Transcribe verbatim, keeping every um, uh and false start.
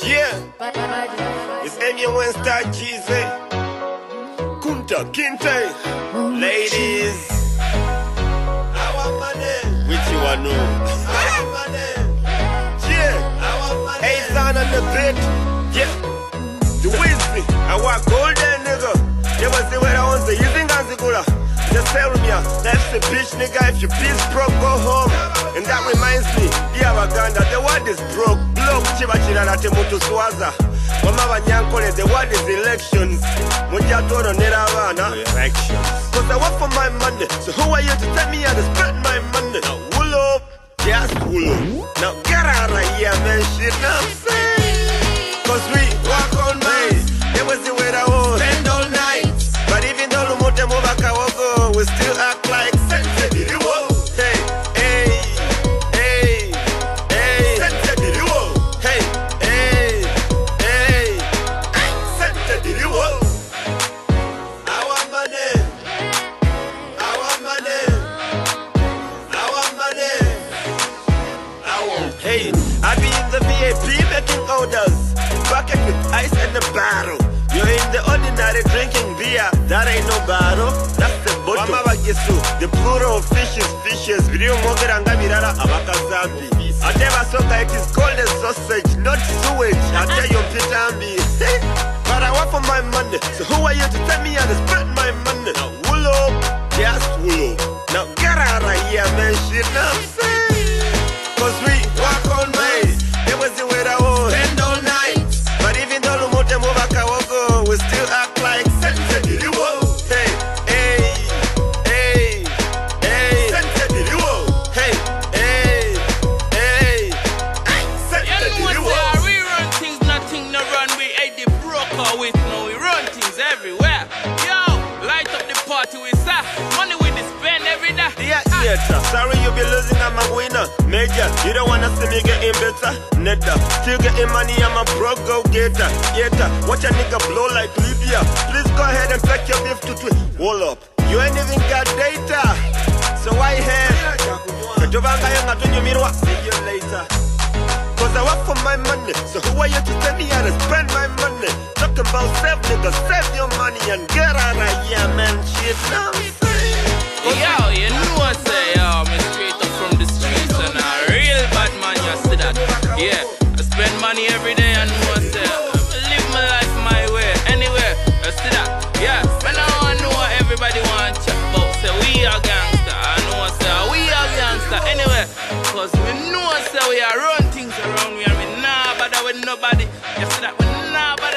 Yeah, it's M U N Star G Z, Kunta Kinte, ladies. I want money. Which you want know? I want money. Yeah, I want money. Hey, sound on the beat. Yeah, the Weezy. I want golden nigga. You must see what I want to say. You think I'm Zigula? Just tell me, that's the bitch nigga. If your bitch broke, go home. And that reminds me, yeah, Waganda, the word is broke. Block, chiba chira na temutu swaza. Mama banyankole, the word is elections. Mujatono neravana. Elections. Cause I work for my money. So who are you to tell me how to spend my money? Now, wool up, just wool up. Now, get out of here, man, shit, now I'm saying. Cause we walk on days. They was the way that was. Spend all night. But even though Lumote Mubaka Woko, we still act like sensitive. Hey, hey, hey, hey, sensitive. Hey, hey, hey, sensitive. I want money. I want money. I want money. I want. Hey, I be in the V I P making orders. Bucket with ice and a barrel. You're in the ordinary drinking beer. That ain't no battle, that's the bottle. Mama Bagisu, the plural of fishes, fishes. Video Mogeranga Mirara Abakazambi. I never saw that it is called a sausage, not sewage. I tell you, Pitambi. But I want for my money. So who are you to tell me how to spend my money? Now, wool up, just wool up. Now, get out of here, man. Shit, now I'm saying. Cause we walk on ways. It was the way that was. Spend all night. But even though Lumote Mubaka Woko, we still act like sensitive. Hey, hey, hey, hey, sensitive. Hey, hey, hey, sensitive. You know what, we run things, nothing no run. We ain't the broker with no, we run things everywhere. Yo, light up the party with that. Money we spend every day. Yeah, yeah, sorry you be losing, I'm a winner. Major, you don't wanna see me getting better. Netta, still getting money, I'm a broke go-getter. Yeah, watch a nigga blow like Libya. Please go ahead and take your beef to tweet. Wall up, you ain't even got data. So why here? See you later. Cause I work for my money. So who are you to tell me how to spend my money? Talk about save nigga, save your money and get out of here, man. Shit, now I'm saying. Yo, you know what I say, yo, me straight up from the streets and a real bad man, you see that. Yeah, I spend money every day and know what I say, I live my life my way, anywhere, you see that. Yeah, but now I know what everybody want to check about, say we are gangster, I know what I say, we are gangster, anyway, cause we know what I say, we are run things around, we are we nah bother with nobody, you see that, we nah bother